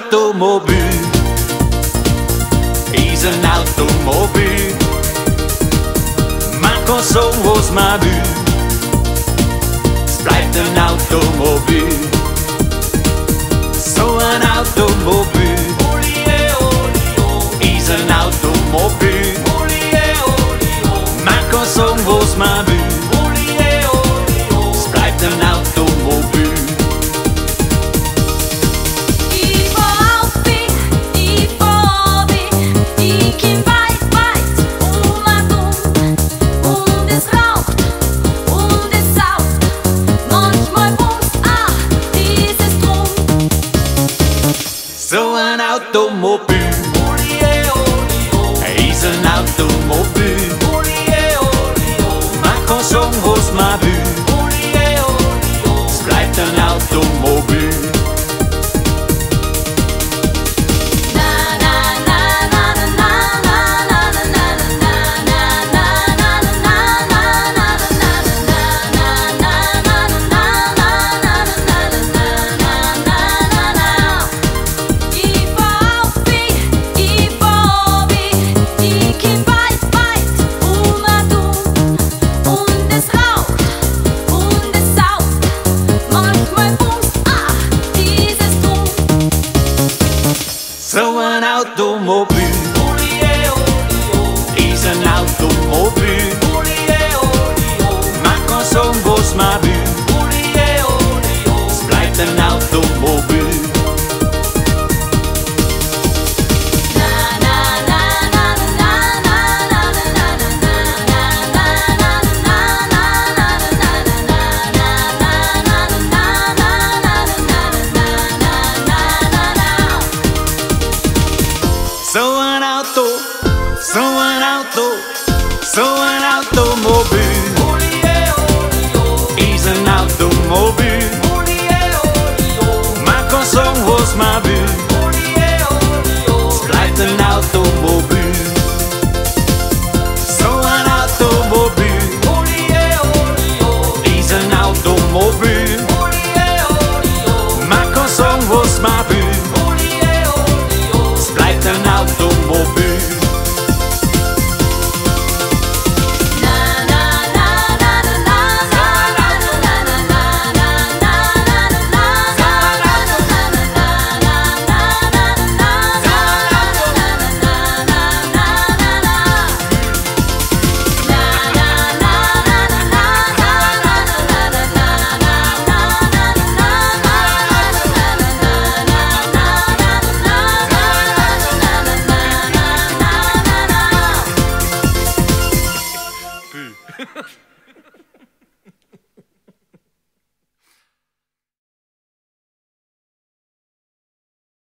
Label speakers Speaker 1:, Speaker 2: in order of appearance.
Speaker 1: automobiel. Is een automobiel. Man kan zoals maar wil. Het blijft een automobiel. Zo'n automobiel. Is een automobiel. Man kan zoals maar wil. Het blijft een automobiel. Zo'n automobiel. Hij is een automobiel. Man kan zoals maar wil. Het blijft een automobiel. Zo'n automobiel. Is een automobiel. Man kan zoals maar wil. Het blijft een automobiel. Zo'n auto, zo'n auto, zo'n automobiel. Is een automobiel.